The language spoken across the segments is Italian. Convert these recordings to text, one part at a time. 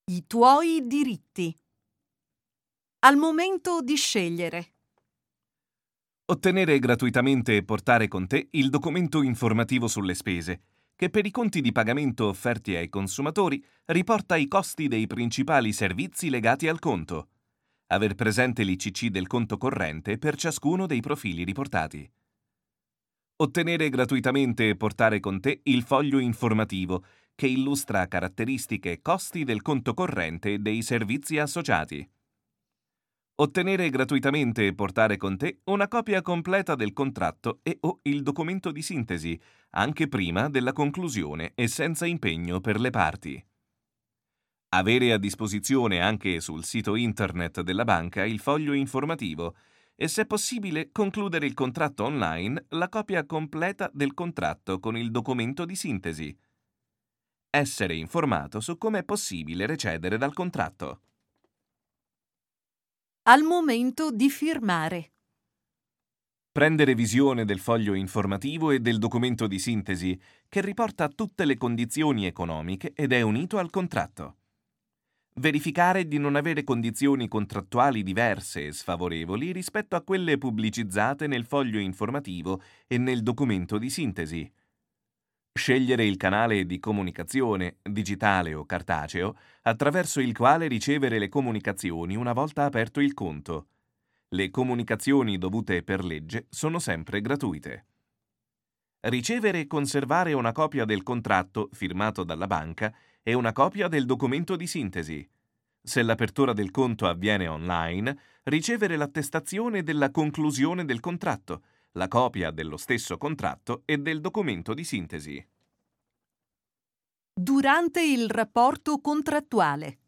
I tuoi diritti. Al momento di scegliere. Ottenere gratuitamente e portare con te il documento informativo sulle spese, che per i conti di pagamento offerti ai consumatori riporta i costi dei principali servizi legati al conto. Aver presente l'ICC del conto corrente per ciascuno dei profili riportati. Ottenere gratuitamente e portare con te il foglio informativo, che illustra caratteristiche e costi del conto corrente e dei servizi associati. Ottenere gratuitamente e portare con te una copia completa del contratto e/o il documento di sintesi, anche prima della conclusione e senza impegno per le parti. Avere a disposizione anche sul sito internet della banca il foglio informativo e, se possibile, concludere il contratto online, la copia completa del contratto con il documento di sintesi. Essere informato su come è possibile recedere dal contratto. Al momento di firmare. Prendere visione del foglio informativo e del documento di sintesi, che riporta tutte le condizioni economiche ed è unito al contratto. Verificare di non avere condizioni contrattuali diverse e sfavorevoli rispetto a quelle pubblicizzate nel foglio informativo e nel documento di sintesi. Scegliere il canale di comunicazione, digitale o cartaceo, attraverso il quale ricevere le comunicazioni una volta aperto il conto. Le comunicazioni dovute per legge sono sempre gratuite. Ricevere e conservare una copia del contratto firmato dalla banca e una copia del documento di sintesi. Se l'apertura del conto avviene online, ricevere l'attestazione della conclusione del contratto, la copia dello stesso contratto e del documento di sintesi. Durante il rapporto contrattuale.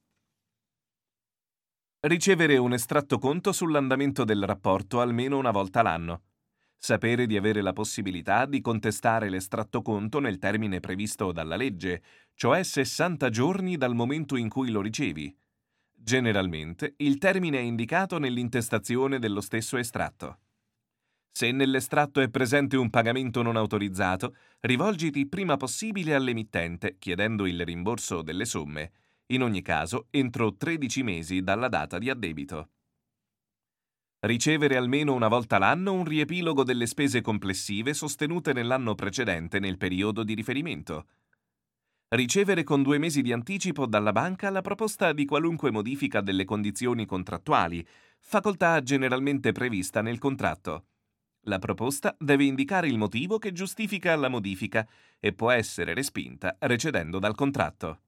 Ricevere un estratto conto sull'andamento del rapporto almeno una volta l'anno. Sapere di avere la possibilità di contestare l'estratto conto nel termine previsto dalla legge, cioè 60 giorni dal momento in cui lo ricevi. Generalmente, il termine è indicato nell'intestazione dello stesso estratto. Se nell'estratto è presente un pagamento non autorizzato, rivolgiti prima possibile all'emittente chiedendo il rimborso delle somme, in ogni caso entro 13 mesi dalla data di addebito. Ricevere almeno una volta l'anno un riepilogo delle spese complessive sostenute nell'anno precedente nel periodo di riferimento. Ricevere con 2 mesi di anticipo dalla banca la proposta di qualunque modifica delle condizioni contrattuali, facoltà generalmente prevista nel contratto. La proposta deve indicare il motivo che giustifica la modifica e può essere respinta recedendo dal contratto.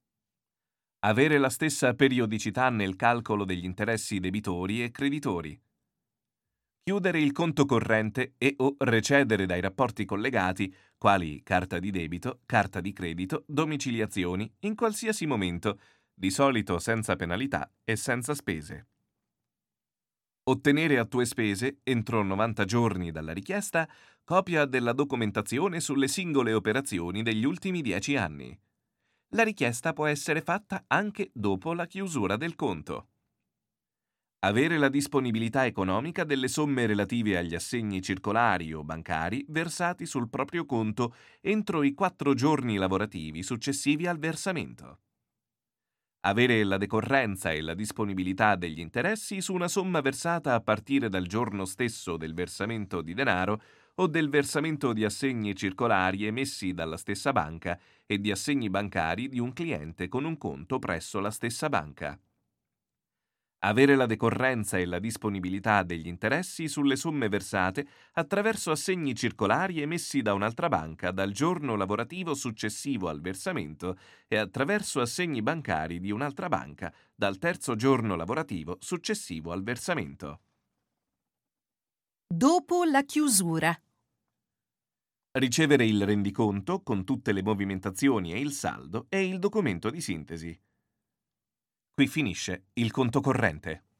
Avere la stessa periodicità nel calcolo degli interessi debitori e creditori. Chiudere il conto corrente e/o recedere dai rapporti collegati, quali carta di debito, carta di credito, domiciliazioni, in qualsiasi momento, di solito senza penalità e senza spese. Ottenere a tue spese, entro 90 giorni dalla richiesta, copia della documentazione sulle singole operazioni degli ultimi 10 anni. La richiesta può essere fatta anche dopo la chiusura del conto. Avere la disponibilità economica delle somme relative agli assegni circolari o bancari versati sul proprio conto entro i 4 giorni lavorativi successivi al versamento. Avere la decorrenza e la disponibilità degli interessi su una somma versata a partire dal giorno stesso del versamento di denaro o del versamento di assegni circolari emessi dalla stessa banca e di assegni bancari di un cliente con un conto presso la stessa banca. Avere la decorrenza e la disponibilità degli interessi sulle somme versate attraverso assegni circolari emessi da un'altra banca dal giorno lavorativo successivo al versamento e attraverso assegni bancari di un'altra banca dal terzo giorno lavorativo successivo al versamento. Dopo la chiusura. Ricevere il rendiconto con tutte le movimentazioni e il saldo e il documento di sintesi. Qui finisce il conto corrente.